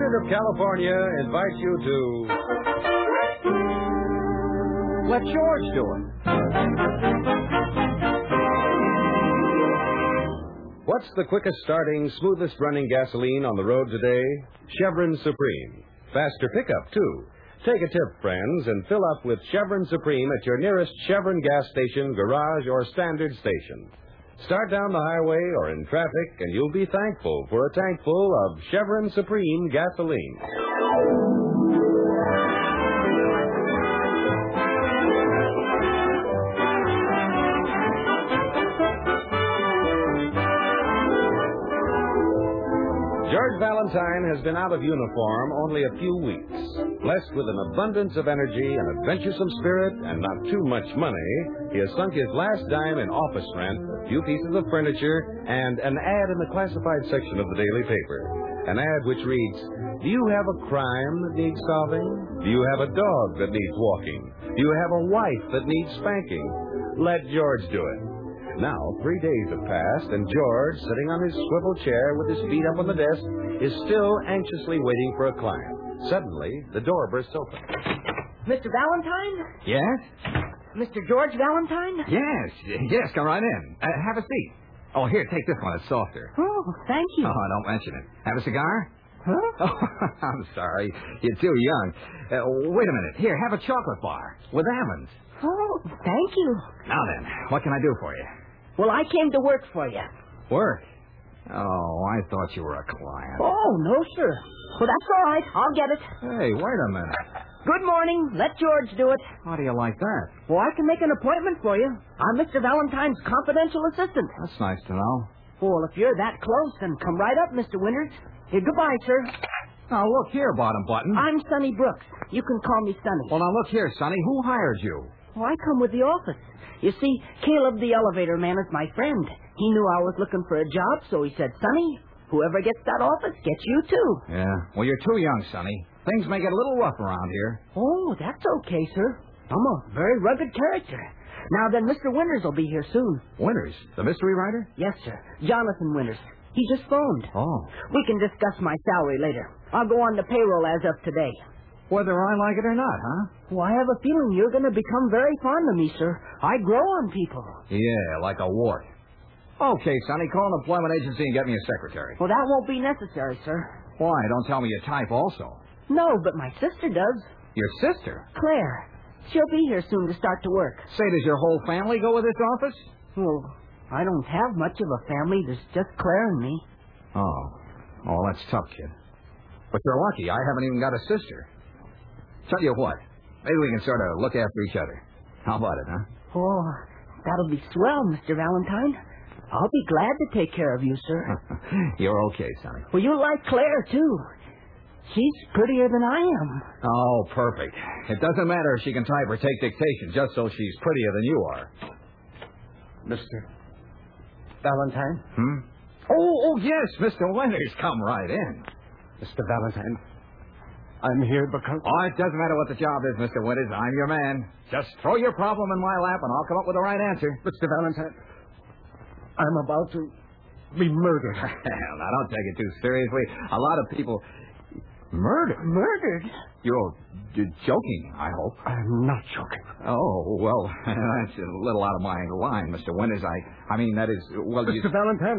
President of California invites you to... Let George do it. What's the quickest starting, smoothest running gasoline on the road today? Chevron Supreme. Faster pickup, too. Take a tip, friends, and fill up with Chevron Supreme at your nearest Chevron gas station, garage, or standard station. Start down the highway or in traffic, and you'll be thankful for a tank full of Chevron Supreme gasoline. George Valentine has been out of uniform only a few weeks. Blessed with an abundance of energy, an adventuresome spirit, and not too much money, he has sunk his last dime in office rent, a few pieces of furniture, and an ad in the classified section of the daily paper. An ad which reads, "Do you have a crime that needs solving? Do you have a dog that needs walking? Do you have a wife that needs spanking? Let George do it." Now, 3 days have passed, and George, sitting on his swivel chair with his feet up on the desk, is still anxiously waiting for a client. Suddenly, the door bursts open. Mr. Valentine? Yes? Mr. George Valentine? Yes, come right in. Have a seat. Oh, here, take this one. It's softer. Oh, thank you. Oh, don't mention it. Have a cigar? Huh? Oh, I'm sorry. You're too young. Wait a minute. Here, have a chocolate bar with almonds. Oh, thank you. Now then, what can I do for you? Well, I came to work for you. Work? Oh, I thought you were a client. Oh, no, sir. Well, that's all right. I'll get it. Hey, wait a minute. Good morning. Let George do it. How do you like that? Well, I can make an appointment for you. I'm Mr. Valentine's confidential assistant. That's nice to know. Well, if you're that close, then come right up, Mr. Winters. Here, goodbye, sir. Now, look here, Bottom Button. I'm Sonny Brooks. You can call me Sonny. Well, now, look here, Sonny. Who hired you? Oh, I come with the office. You see, Caleb the elevator man is my friend. He knew I was looking for a job, so he said, "Sonny, whoever gets that office gets you, too." Yeah. Well, you're too young, Sonny. Things may get a little rough around here. Oh, that's okay, sir. I'm a very rugged character. Now then, Mr. Winters will be here soon. Winters, the mystery writer? Yes, sir. Jonathan Winters. He just phoned. Oh. We can discuss my salary later. I'll go on the payroll as of today. Whether I like it or not, huh? Well, I have a feeling you're going to become very fond of me, sir. I grow on people. Yeah, like a wart. Okay, Sonny, call an employment agency and get me a secretary. Well, that won't be necessary, sir. Why? Don't tell me you type also. No, but my sister does. Your sister? Claire. She'll be here soon to start to work. Say, does your whole family go with this office? Well, I don't have much of a family. There's just Claire and me. Oh, that's tough, kid. But you're lucky. I haven't even got a sister. Tell you what, maybe we can sort of look after each other. How about it, huh? Oh, that'll be swell, Mr. Valentine. I'll be glad to take care of you, sir. You're okay, Sonny. Well, you like Claire, too. She's prettier than I am. Oh, perfect. It doesn't matter if she can type or take dictation, just so she's prettier than you are. Mr. Valentine? Oh, yes, Mr. Winters. Come right in. Mr. Valentine, I'm here because... Oh, it doesn't matter what the job is, Mr. Winters. I'm your man. Just throw your problem in my lap, and I'll come up with the right answer. Mr. Valentine, I'm about to be murdered. Now, don't take it too seriously. A lot of people... Murdered? Murdered? You're joking, I hope. I'm not joking. Oh, well, that's a little out of my line, Mr. Winters. I mean, that is... Well, Mr. Valentine,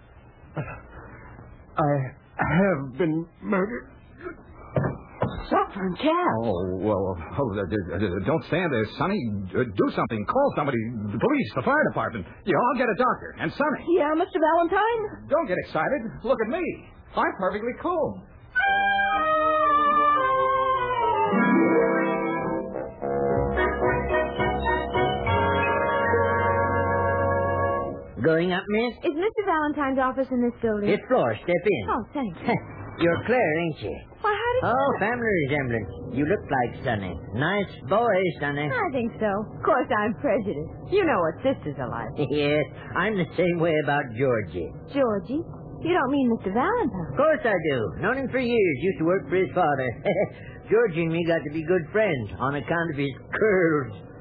I have been murdered. Suffering cat. Oh, well, don't stand there, Sonny. Do something. Call somebody. The police, the fire department. Yeah, I'll get a doctor. And Sonny. Yeah, Mr. Valentine? Don't get excited. Look at me. I'm perfectly cool. Going up, miss? Is Mr. Valentine's office in this building? It's floor. Step in. Oh, thanks. You're Claire, ain't you? Why, how did you... Oh, family resemblance. You look like Sonny. Nice boy, Sonny. I think so. Of course, I'm prejudiced. You know what sisters are like. Yes, I'm the same way about Georgie. Georgie? You don't mean Mr. Valentine? Of course I do. Known him for years. Used to work for his father. Georgie and me got to be good friends on account of his curls.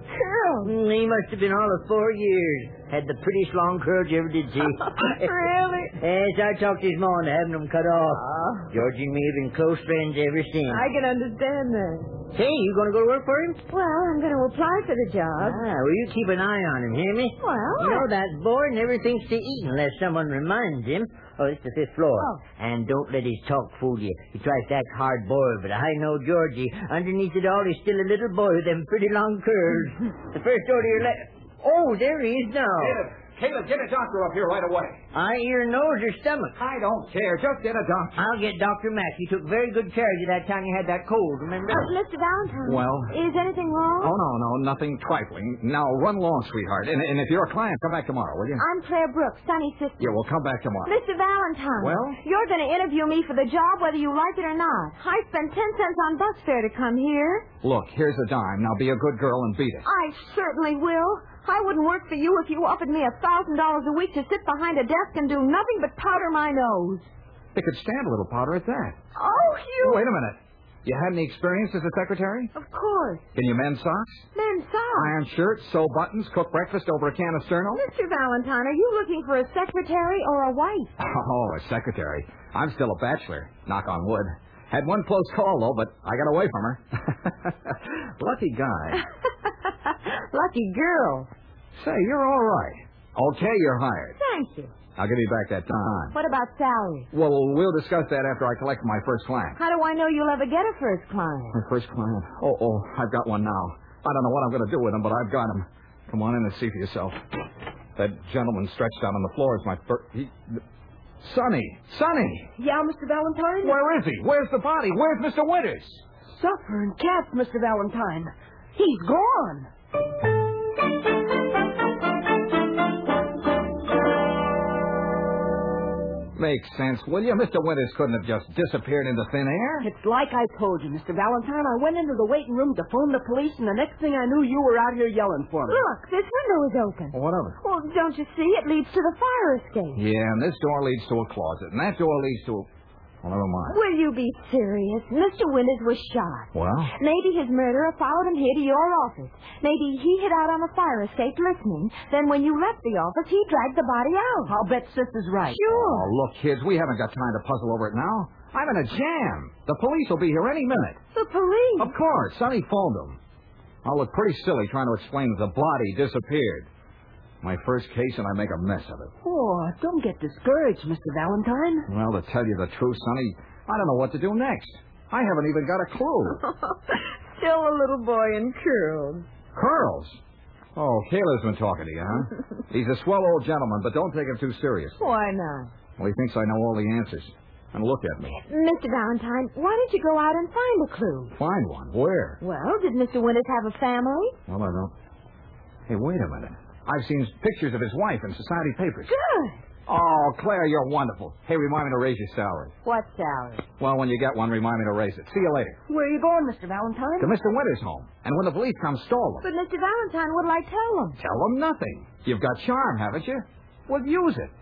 Curls. He must have been all of 4 years. Had the prettiest long curls you ever did see. Really? Yes, I talked this morning having them cut off. Oh, Georgie and me have been close friends ever since. I can understand that. Say, you going to go to work for him? Well, I'm going to apply for the job. Well, you keep an eye on him, hear me? Well, You know that boy never thinks to eat unless someone reminds him. Oh, it's the 5th floor. Oh. And don't let his talk fool you. He tries to act hard-boiled, but I know Georgie. Underneath it all, he's still a little boy with them pretty long curls. The first order your letter... Oh, there he is now. Caleb, get a doctor up here right away. Eye, ear, nose, or stomach? I don't care. Just get a doctor. I'll get Dr. Mack. He took very good care of you that time you had that cold, remember? Mr. Valentine. Well? Is anything wrong? Oh, no, nothing trifling. Now, run along, sweetheart. And if you're a client, come back tomorrow, will you? I'm Claire Brooks, Sonny's sister. Yeah, we'll come back tomorrow. Mr. Valentine. Well? You're going to interview me for the job whether you like it or not. I spent 10 cents on bus fare to come here. Look, here's a dime. Now be a good girl and beat it. I certainly will. I wouldn't work for you if you offered me $1,000 a week to sit behind a desk and do nothing but powder my nose. They could stand a little powder at that. Oh, you... Wait a minute. You had any experience as a secretary? Of course. Can you mend socks? Men's socks. Iron shirts, sew buttons, cook breakfast over a can of Sterno? Mr. Valentine, are you looking for a secretary or a wife? Oh, a secretary. I'm still a bachelor. Knock on wood. Had one close call, though, but I got away from her. Lucky guy. Lucky girl. Say, you're all right. Okay, you're hired. Thank you. I'll give you back that time. What about salary? Well, we'll discuss that after I collect my first client. How do I know you'll ever get a first client? My first client? Oh, I've got one now. I don't know what I'm going to do with him, but I've got him. Come on in and see for yourself. That gentleman stretched out on the floor is my first... Sonny! Yeah, Mr. Valentine? Where is he? Where's the body? Where's Mr. Winters? Suffering cats, Mr. Valentine. He's gone. Makes sense, will you? Mr. Winters couldn't have just disappeared into thin air. It's like I told you, Mr. Valentine. I went into the waiting room to phone the police, and the next thing I knew, you were out here yelling for me. Look, this window is open. What of it? Well, don't you see? It leads to the fire escape. Yeah, and this door leads to a closet, and that door leads to a... Well, never mind. Will you be serious? Mr. Winters was shot. Well? Maybe his murderer followed him here to your office. Maybe he hid out on the fire escape listening. Then when you left the office, he dragged the body out. I'll bet Sister's right. Sure. Oh, look, kids, we haven't got time to puzzle over it now. I'm in a jam. The police will be here any minute. The police? Of course. Sonny phoned them. I'll look pretty silly trying to explain that the body disappeared. My first case, and I make a mess of it. Oh, don't get discouraged, Mr. Valentine. Well, to tell you the truth, Sonny, I don't know what to do next. I haven't even got a clue. Still a little boy in curls. Curls? Oh, Caleb's been talking to you, huh? He's a swell old gentleman, but don't take him too serious. Why not? Well, he thinks I know all the answers. And look at me. Mr. Valentine, why don't you go out and find a clue? Find one? Where? Well, did Mr. Winters have a family? Well, I don't. Hey, wait a minute. I've seen pictures of his wife in society papers. Good. Oh, Claire, you're wonderful. Hey, remind me to raise your salary. What salary? Well, when you get one, remind me to raise it. See you later. Where are you going, Mr. Valentine? To Mr. Winters' home. And when the police come, stall them. But Mr. Valentine, what'll I tell him? Tell them nothing. You've got charm, haven't you? Well, use it.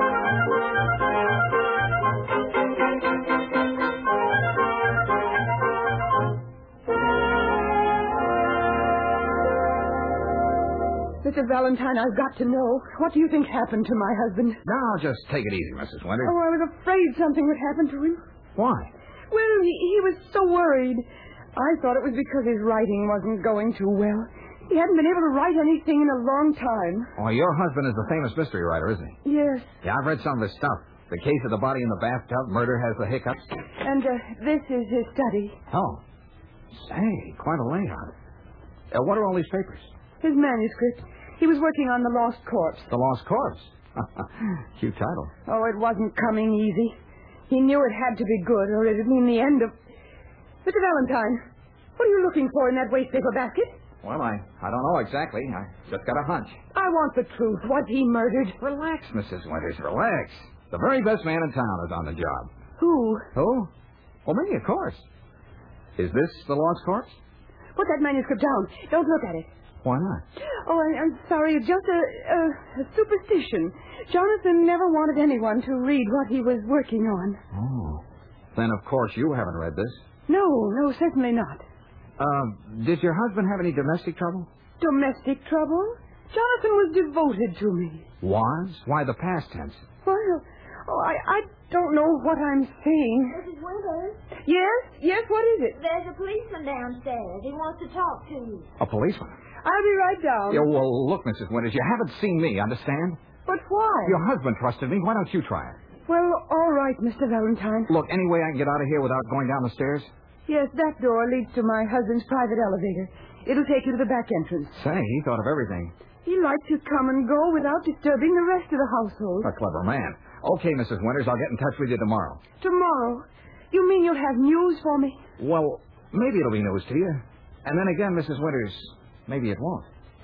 Mr. Valentine, I've got to know. What do you think happened to my husband? Now, just take it easy, Mrs. Winters. Oh, I was afraid something would happen to him. Why? Well, he was so worried. I thought it was because his writing wasn't going too well. He hadn't been able to write anything in a long time. Oh, your husband is a famous mystery writer, isn't he? Yes. Yeah, I've read some of his stuff. The case of the body in the bathtub, murder has the hiccups. And this is his study. Oh. Say, quite a layout. What are all these papers? His manuscript. He was working on The Lost Corpse. The Lost Corpse. Cute title. Oh, it wasn't coming easy. He knew it had to be good, or it'd mean the end of... Mr. Valentine, what are you looking for in that waste paper basket? Well, I don't know exactly. I just got a hunch. I want the truth. Was he murdered? Relax, Mrs. Winters, relax. The very best man in town is on the job. Who? Who? Well, me, of course. Is this the Lost Corpse? Put that manuscript down. Don't look at it. Why not? Oh, I'm sorry. It's just a superstition. Jonathan never wanted anyone to read what he was working on. Oh. Then, of course, you haven't read this. No, certainly not. Did your husband have any domestic trouble? Domestic trouble? Jonathan was devoted to me. Was? Why the past tense? Well, I don't know what I'm saying. Mrs. Winters, Yes, what is it? there's a policeman downstairs. He wants to talk to you. A policeman? I'll be right down. Yeah, well, look, Mrs. Winters, you haven't seen me, understand? But why? Your husband trusted me. Why don't you try it? Well, all right, Mr. Valentine. Look, any way I can get out of here without going down the stairs? Yes, that door leads to my husband's private elevator. It'll take you to the back entrance. Say, he thought of everything. He likes to come and go without disturbing the rest of the household. A clever man. Okay, Mrs. Winters, I'll get in touch with you tomorrow. Tomorrow? You mean you'll have news for me? Well, maybe it'll be news to you. And then again, Mrs. Winters, maybe it won't.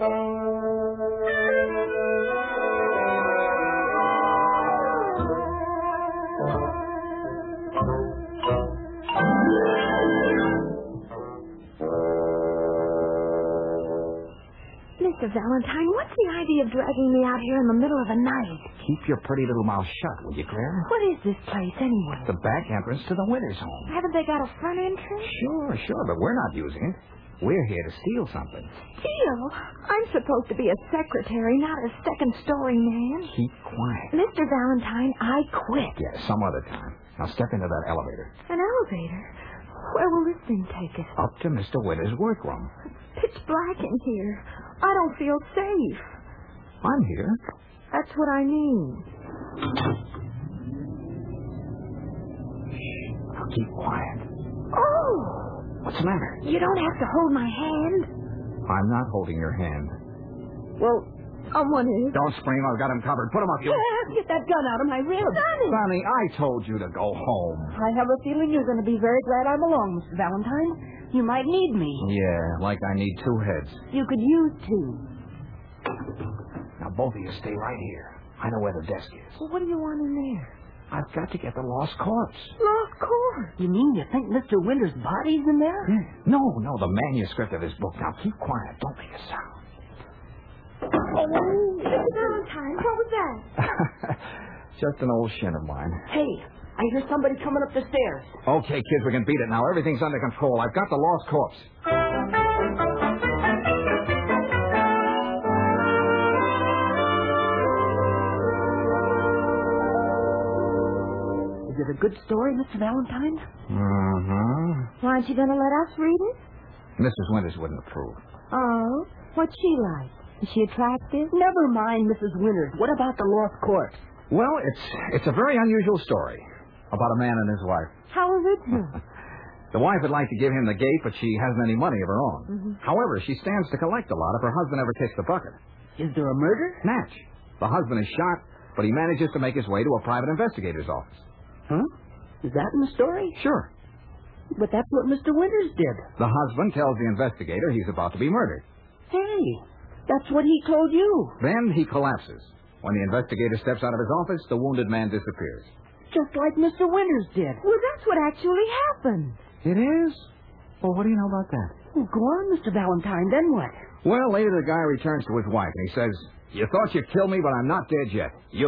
Mr. Valentine, what's the idea of dragging me out here in the middle of the night? Keep your pretty little mouth shut, will you, Claire? What is this place, anyway? The back entrance to the Winters home. Haven't they got a front entrance? Sure, but we're not using it. We're here to steal something. Steal? I'm supposed to be a secretary, not a second-story man. Keep quiet. Mr. Valentine, I quit. Yeah, some other time. Now step into that elevator. An elevator? Where will this thing take us? Up to Mr. Winters' workroom. Pitch black in here. I don't feel safe. I'm here. That's what I mean. Now keep quiet. Oh! What's the matter? You don't have to hold my hand. I'm not holding your hand. Well, someone is. Don't scream. I've got him covered. Put him up, you... Get that gun out of my ribs. Sonny, I told you to go home. I have a feeling you're going to be very glad I'm along, Mr. Valentine. You might need me. Yeah, like I need two heads. You could use two. Now, both of you stay right here. I know where the desk is. Well, what do you want in there? I've got to get the lost corpse. Lost corpse? You mean you think Mr. Winters' body's in there? No, the manuscript of his book. Now, keep quiet. Don't make a sound. Oh, Mr. Valentine, what was that? Just an old shin of mine. Hey, I hear somebody coming up the stairs. Okay, kids, we can beat it now. Everything's under control. I've got the lost corpse. Is it a good story, Mr. Valentine? Mm-hmm. Aren't you going to let us read it? Mrs. Winters wouldn't approve. Oh, what's she like? Is she attractive? Never mind, Mrs. Winters. What about the lost corpse? Well, it's a very unusual story about a man and his wife. How is it? The wife would like to give him the gate, but she hasn't any money of her own. Mm-hmm. However, she stands to collect a lot if her husband ever kicks the bucket. Is there a murder? Match. The husband is shot, but he manages to make his way to a private investigator's office. Huh? Is that in the story? Sure. But that's what Mr. Winters did. The husband tells the investigator he's about to be murdered. Hey, that's what he told you. Then he collapses. When the investigator steps out of his office, the wounded man disappears. Just like Mr. Winters did. Well, that's what actually happened. It is? Well, what do you know about that? Well, go on, Mr. Valentine. Then what? Well, later the guy returns to his wife, and he says, "You thought you'd kill me, but I'm not dead yet. You...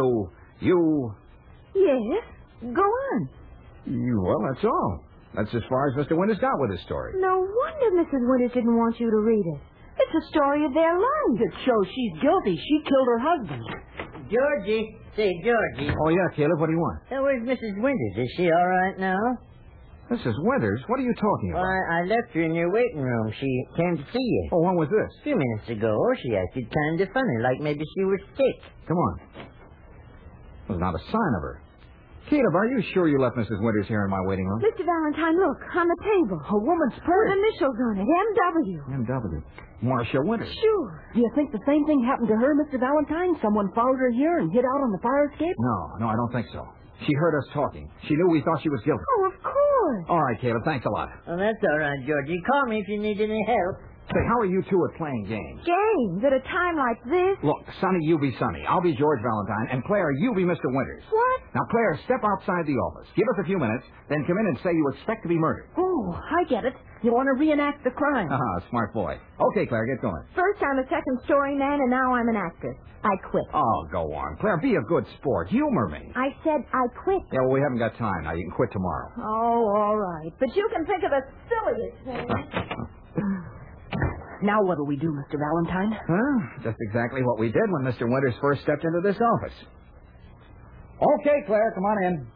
Yes, go on. Well, that's all. That's as far as Mr. Winters got with his story. No wonder Mrs. Winters didn't want you to read it. It's a story of their lives. It shows she's guilty. She killed her husband. Georgie. Say, Georgie. Oh, yeah, Caleb, what do you want? Where's Mrs. Winters? Is she all right now? Mrs. Winters? What are you talking Well, about? I left her in your waiting room. She came to see you. Oh, when was this? A few minutes ago, she acted kind of funny, like maybe she was sick. Come on. There's not a sign of her. Caleb, are you sure you left Mrs. Winters here in my waiting room? Mr. Valentine, look, on the table. A woman's With purse. initials on it, M.W. M.W. Marcia Winters. Sure. Do you think the same thing happened to her, Mr. Valentine? Someone followed her here and hid out on the fire escape? No, I don't think so. She heard us talking. She knew we thought she was guilty. Oh, of course. All right, Caleb, thanks a lot. Oh, that's all right, Georgie. Call me if you need any help. Say, how are you two at playing games? Games at a time like this? Look, Sonny, you be Sonny. I'll be George Valentine. And Claire, you be Mr. Winters. What? Now, Claire, step outside the office. Give us a few minutes, then come in and say you expect to be murdered. Oh, I get it. You want to reenact the crime. Smart boy. Okay, Claire, get going. First I'm a second story man, and now I'm an actress. I quit. Oh, go on. Claire, be a good sport. Humor me. I said I quit. Yeah, well, we haven't got time. Now, you can quit tomorrow. Oh, all right. But you can think of the silliest thing. Now what'll we do, Mr. Valentine? Well, just exactly what we did when Mr. Winters first stepped into this office. Okay, Claire, come on in.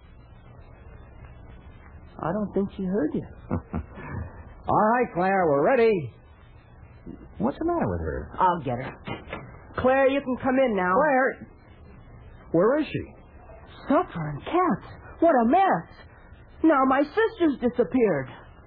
I don't think she heard you. All right, Claire, we're ready. What's the matter with her? I'll get her. Claire, you can come in now. Claire! Where is she? Suffering cats. What a mess. Now my sister's disappeared.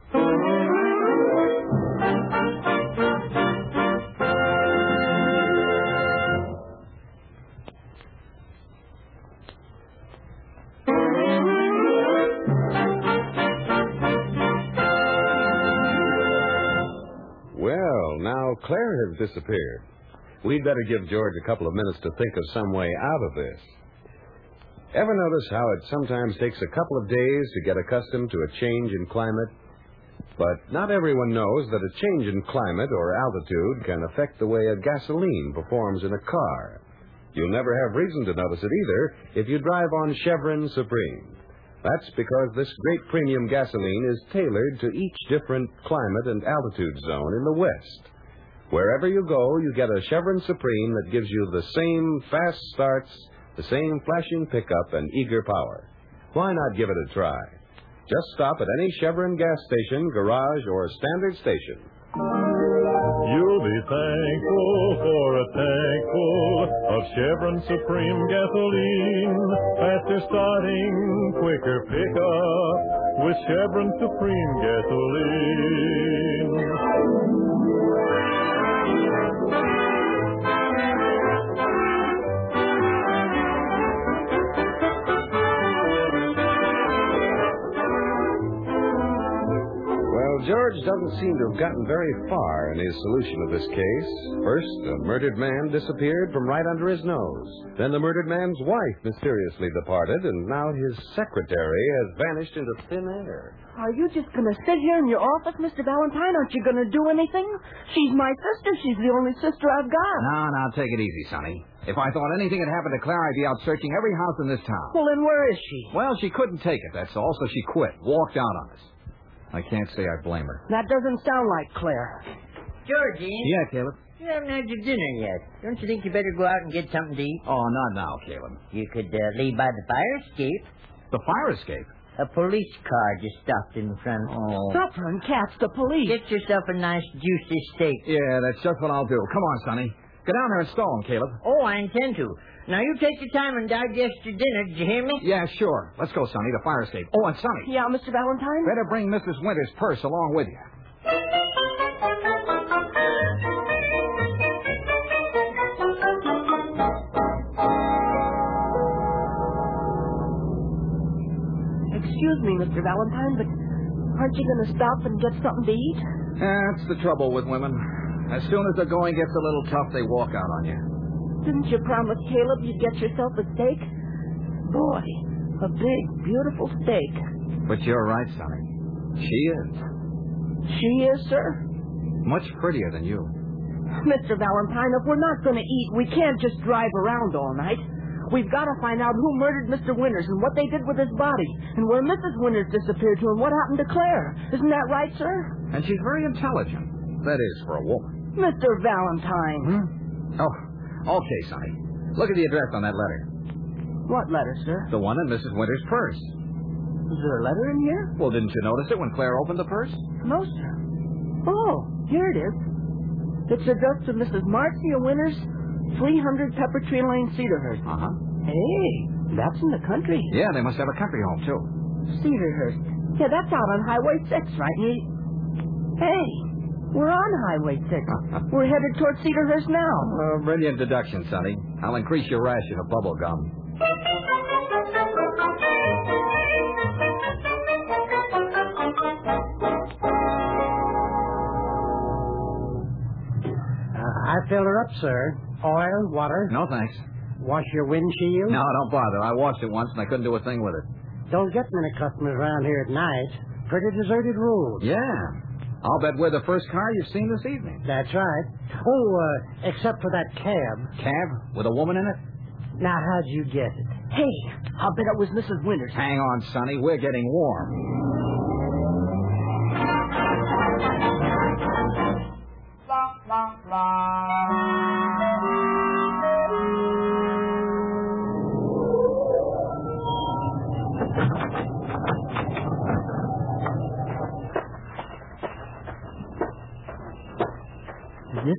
Well, now Claire has disappeared. We'd better give George a couple of minutes to think of some way out of this. Ever notice how it sometimes takes a couple of days to get accustomed to a change in climate? But not everyone knows that a change in climate or altitude can affect the way a gasoline performs in a car. You'll never have reason to notice it either if you drive on Chevron Supreme. That's because this great premium gasoline is tailored to each different climate and altitude zone in the West. Wherever you go, you get a Chevron Supreme that gives you the same fast starts, the same flashing pickup and eager power. Why not give it a try? Just stop at any Chevron gas station, garage, or standard station. You'll be thankful for a tankful of Chevron Supreme gasoline. Faster starting, quicker pickup with Chevron Supreme gasoline. George doesn't seem to have gotten very far in his solution of this case. First, the murdered man disappeared from right under his nose. Then the murdered man's wife mysteriously departed, and now his secretary has vanished into thin air. Are you just going to sit here in your office, Mr. Valentine? Aren't you going to do anything? She's my sister. She's the only sister I've got. Now, take it easy, Sonny. If I thought anything had happened to Claire, I'd be out searching every house in this town. Well, then where is she? Well, she couldn't take it, that's all, so she quit. Walked out on us. I can't say I blame her. That doesn't sound like Claire. Georgie. Yeah, Caleb? You haven't had your dinner yet. Don't you think you better go out and get something to eat? Oh, not now, Caleb. You could leave by the fire escape. The fire escape? A police car just stopped in front. Oh. Suffering cats, the police. Get yourself a nice juicy steak. Yeah, that's just what I'll do. Come on, Sonny. Go down there and stall him, Caleb. Oh, I intend to. Now, you take your time and digest your dinner. Did you hear me? Yeah, sure. Let's go, Sonny. The fire escape. Oh, and Sonny. Yeah, Mr. Valentine? Better bring Mrs. Winters' purse along with you. Excuse me, Mr. Valentine, but aren't you going to stop and get something to eat? That's the trouble with women. As soon as the going gets a little tough, they walk out on you. Didn't you promise Caleb you'd get yourself a steak? Boy, a big, beautiful steak. But you're right, Sonny. She is. She is, sir? Much prettier than you. Mr. Valentine, if we're not going to eat, we can't just drive around all night. We've got to find out who murdered Mr. Winters and what they did with his body, and where Mrs. Winters disappeared to and what happened to Claire. Isn't that right, sir? And she's very intelligent. That is, for a woman. Mr. Valentine. Oh, okay, Sonny. Look at the address on that letter. What letter, sir? The one in Mrs. Winters' purse. Is there a letter in here? Well, didn't you notice it when Claire opened the purse? No, sir. Oh, here it is. It's addressed to Mrs. Marcia Winters, 300 Pepper Tree Lane, Cedarhurst. Uh-huh. Hey, that's in the country. Yeah, they must have a country home, too. Cedarhurst. Yeah, that's out on Highway 6, right? Hey, we're on Highway 6. We're headed toward Cedarhurst now. Oh, brilliant deduction, Sonny. I'll increase your ration of bubble gum. I filled her up, sir. Oil, water. No, thanks. Wash your windshield. No, don't bother. I washed it once and I couldn't do a thing with it. Don't get many customers around here at night. Pretty deserted road. Yeah. I'll bet we're the first car you've seen this evening. That's right. Oh, except for that cab. Cab? With a woman in it? Now, how'd you guess it? Hey, I'll bet it was Mrs. Winters. Hang on, Sonny. We're getting warm.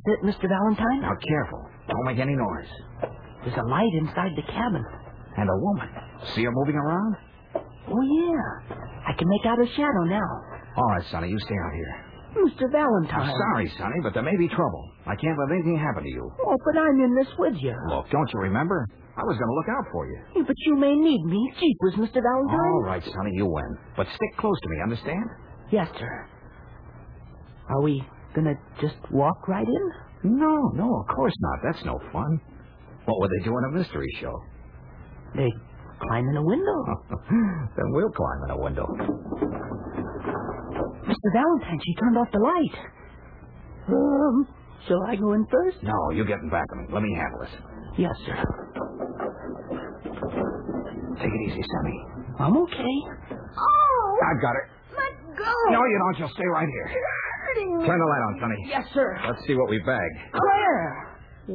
it, Mr. Valentine? Now, careful. Don't make any noise. There's a light inside the cabin. And a woman. See her moving around? Oh, yeah. I can make out her shadow now. All right, Sonny, you stay out here. Mr. Valentine. I'm sorry, Sonny, but there may be trouble. I can't let anything happen to you. Oh, but I'm in this with you. Look, don't you remember? I was going to look out for you. Yeah, but you may need me. Jeepers, Mr. Valentine. All right, Sonny, you win. But stick close to me, understand? Yes, sir. Are we gonna just walk right in? No, of course not. That's no fun. What would they do in a mystery show? They climb in a window. Then we'll climb in a window. Mr. Valentine, she turned off the light. Shall I go in first? No, you get in back of me. Let me handle this. Yes, sir. Take it easy, Sonny. I'm okay. Oh! I've got it. Let go! No, you don't. You'll stay right here. You're hurting me. Turn the light on, Sonny. Yes, sir. Let's see what we bagged. Claire!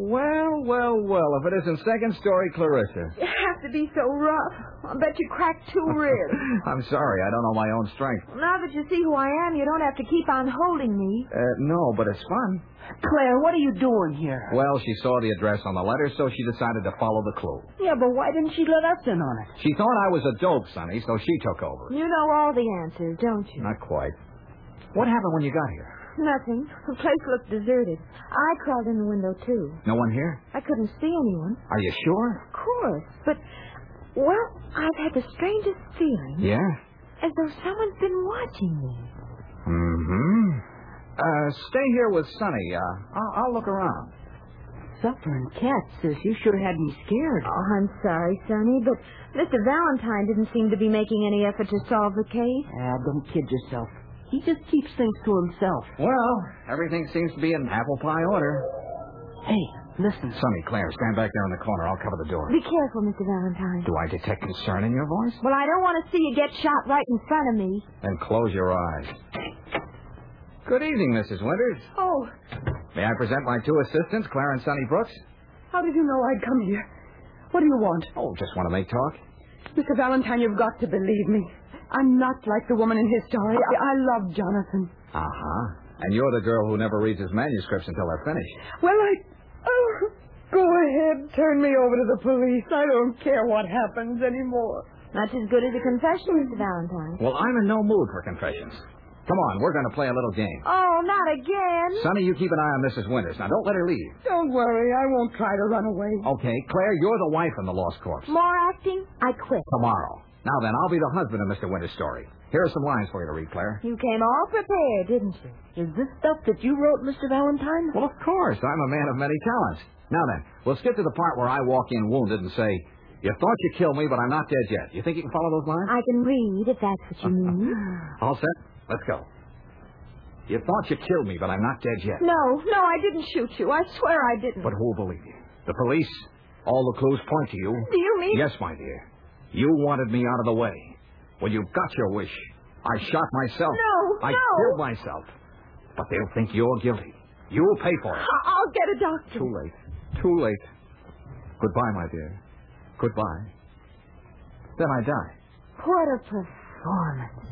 Well, if it isn't second story Clarissa. You have to be so rough. I'll bet you cracked 2 ribs. I'm sorry, I don't know my own strength. Now that you see who I am, you don't have to keep on holding me. No, but it's fun. Claire, what are you doing here? Well, she saw the address on the letter, so she decided to follow the clue. Yeah, but why didn't she let us in on it? She thought I was a dope, Sonny, so she took over. You know all the answers, don't you? Not quite. What happened when you got here? Nothing. The place looked deserted. I crawled in the window, too. No one here? I couldn't see anyone. Are you sure? Of course. But, well, I've had the strangest feeling. Yeah? As though someone's been watching me. Mm-hmm. Stay here with Sonny. I'll look around. Suffering cat, sis. You sure had me scared. Oh, I'm sorry, Sonny, but Mr. Valentine didn't seem to be making any effort to solve the case. Don't kid yourself. He just keeps things to himself. Well, everything seems to be in apple pie order. Hey, listen. Sonny, Claire, stand back there in the corner. I'll cover the door. Be careful, Mr. Valentine. Do I detect concern in your voice? Well, I don't want to see you get shot right in front of me. Then close your eyes. Good evening, Mrs. Winters. Oh, May I present my 2 assistants, Claire and Sonny Brooks? how did you know I'd come here? What do you want? Oh, just want to make talk. Mr. Valentine, you've got to believe me. I'm not like the woman in his story. I love Jonathan. Uh-huh. And you're the girl who never reads his manuscripts until they're finished. Well, Oh, go ahead. Turn me over to the police. I don't care what happens anymore. Not as good as a confession, Mr. Valentine. Well, I'm in no mood for confessions. Come on, we're going to play a little game. Oh, not again. Sonny, you keep an eye on Mrs. Winters. Now, don't let her leave. Don't worry. I won't try to run away. Okay, Claire, you're the wife in the lost corpse. More acting? I quit. Tomorrow. Now then, I'll be the husband of Mr. Winters' story. Here are some lines for you to read, Claire. You came all prepared, didn't you? Is this stuff that you wrote, Mr. Valentine? Well, of course. I'm a man of many talents. Now then, we'll skip to the part where I walk in wounded and say, "You thought you killed me, but I'm not dead yet." You think you can follow those lines? I can read, if that's what you mean. All set? Let's go. You thought you killed me, but I'm not dead yet. No, I didn't shoot you. I swear I didn't. But who'll believe you? The police? All the clues point to you. Do you mean... Yes, my dear. You wanted me out of the way. When you got your wish, I shot myself. No, I no. killed myself. But they'll think you're guilty. You'll pay for it. I'll get a doctor. Too late. Too late. Goodbye, my dear. Goodbye. Then I die. What a performance.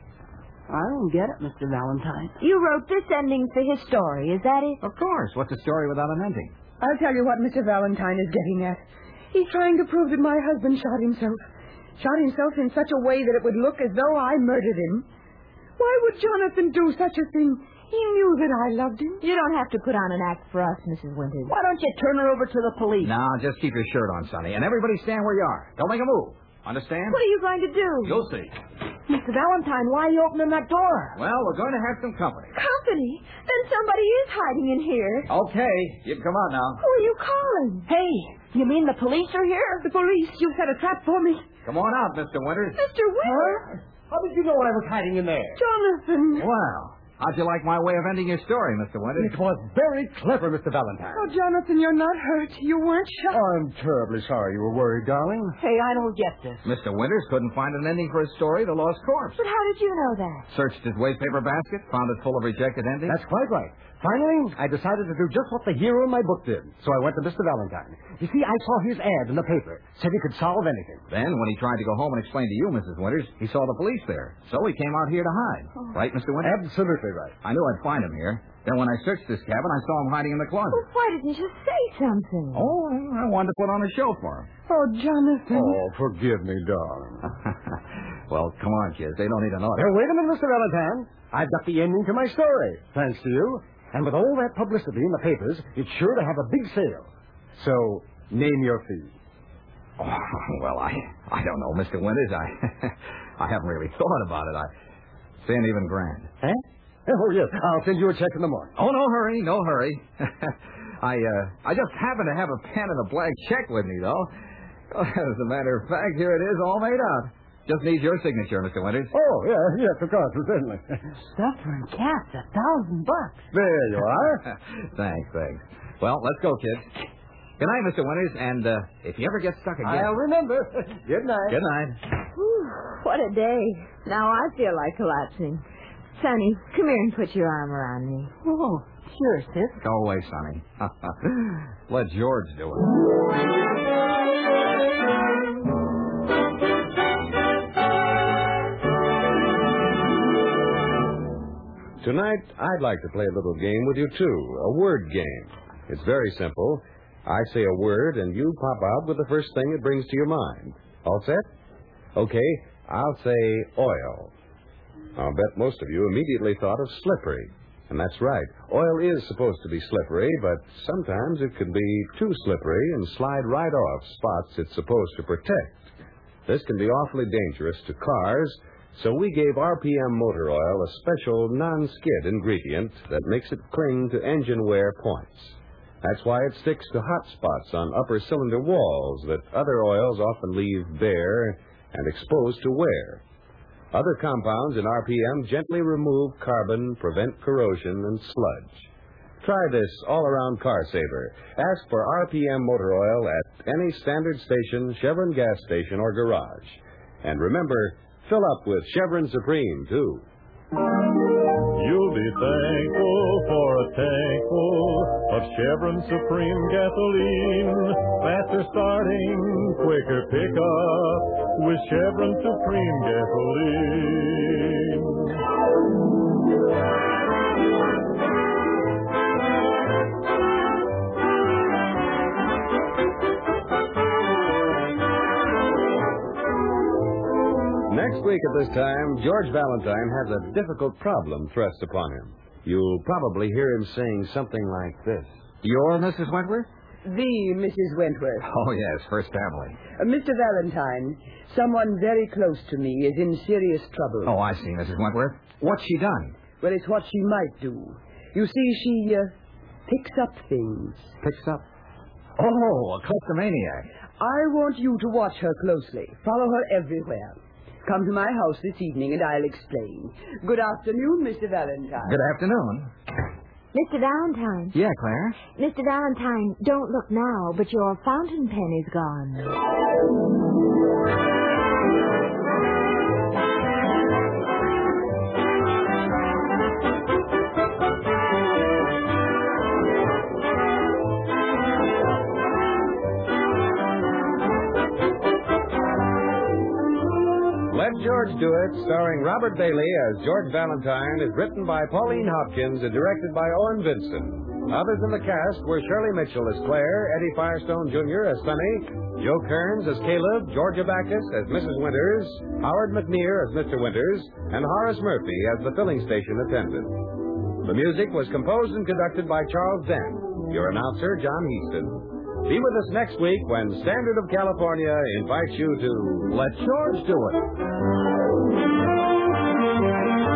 I don't get it, Mr. Valentine. You wrote this ending for his story, is that it? Of course. What's a story without an ending? I'll tell you what Mr. Valentine is getting at. He's trying to prove that my husband shot himself. Shot himself in such a way that it would look as though I murdered him. Why would Jonathan do such a thing? He knew that I loved him. You don't have to put on an act for us, Mrs. Winters. Why don't you turn her over to the police? Now, just keep your shirt on, Sonny. And everybody stand where you are. Don't make a move. Understand? What are you going to do? You'll see. Mr. Valentine, why are you opening that door? Well, we're going to have some company. Company? Then somebody is hiding in here. Okay. You can come out now. Who are you calling? Hey, you mean the police are here? The police, you set a trap for me. Come on out, Mr. Winters. Mr. Winters? How did you know I was hiding in there? Jonathan. Well, how'd you like my way of ending your story, Mr. Winters? It was very clever, Mr. Valentine. Oh, Jonathan, you're not hurt. You weren't shot. I'm terribly sorry you were worried, darling. Hey, I don't get this. Mr. Winters couldn't find an ending for his story, The Lost Corpse. But how did you know that? Searched his wastepaper basket, found it full of rejected endings. That's quite right. Finally, I decided to do just what the hero in my book did. So I went to Mr. Valentine. You see, I saw his ad in the paper. Said he could solve anything. Then, when he tried to go home and explain to you, Mrs. Winters, he saw the police there. So he came out here to hide. Right, Mr. Winters? Absolutely right. I knew I'd find him here. Then when I searched this cabin, I saw him hiding in the closet. Well, why didn't you say something? Oh, I wanted to put on a show for him. Oh, Jonathan. Oh, forgive me, darling. Well, come on, kids. They don't need an order. Now, wait a minute, Mr. Valentine. I've got the ending to my story, thanks to you. And with all that publicity in the papers, it's sure to have a big sale. So, name your fee. Oh, well, I don't know, Mr. Winters. I haven't really thought about it. Say an even grand. Eh? Oh, yes. I'll send you a check in the morning. Oh, no hurry. I just happen to have a pen and a blank check with me, though. As a matter of fact, here it is, all made out. Just needs your signature, Mr. Winters. Oh, yes, of course, certainly. Stuffer and cats, $1,000. There you are. Thanks. Well, let's go, kids. Good night, Mr. Winters, and if you ever get stuck again... I'll remember. Good night. Good night. Whew, what a day. Now I feel like collapsing. Sonny, come here and put your arm around me. Oh, sure, sis. Go away, Sonny. Let George do it. Tonight, I'd like to play a little game with you, too. A word game. It's very simple. I say a word, and you pop out with the first thing it brings to your mind. All set? Okay, I'll say oil. I'll bet most of you immediately thought of slippery. And that's right. Oil is supposed to be slippery, but sometimes it can be too slippery and slide right off spots it's supposed to protect. This can be awfully dangerous to cars, so we gave RPM motor oil a special non-skid ingredient that makes it cling to engine wear points. That's why it sticks to hot spots on upper cylinder walls that other oils often leave bare and exposed to wear. Other compounds in RPM gently remove carbon, prevent corrosion, and sludge. Try this all-around car saver. Ask for RPM motor oil at any standard station, Chevron gas station, or garage. And remember, fill up with Chevron Supreme, too. You'll be thankful for a tank full of Chevron Supreme gasoline. Faster starting, quicker pickup with Chevron Supreme gasoline. Next week at this time, George Valentine has a difficult problem thrust upon him. You'll probably hear him saying something like this. You're Mrs. Wentworth? The Mrs. Wentworth. Oh, yes, first family. Mr. Valentine, someone very close to me is in serious trouble. Oh, I see, Mrs. Wentworth. What's she done? Well, it's what she might do. You see, she picks up things. Picks up? Oh, a kleptomaniac. I want you to watch her closely. Follow her everywhere. Come to my house this evening and I'll explain. Good afternoon, Mr. Valentine. Good afternoon. Mr. Valentine. Yeah, Claire? Mr. Valentine, don't look now, but your fountain pen is gone. Let George Do It, starring Robert Bailey as George Valentine, is written by Pauline Hopkins and directed by Owen Vincent. Others in the cast were Shirley Mitchell as Claire, Eddie Firestone Jr. as Sonny, Joe Kearns as Caleb, Georgia Backus as Mrs. Winters, Howard McNear as Mr. Winters, and Horace Murphy as the filling station attendant. The music was composed and conducted by Charles Dent. Your announcer, John Heaston. Be with us next week when Standard of California invites you to Let George Do It.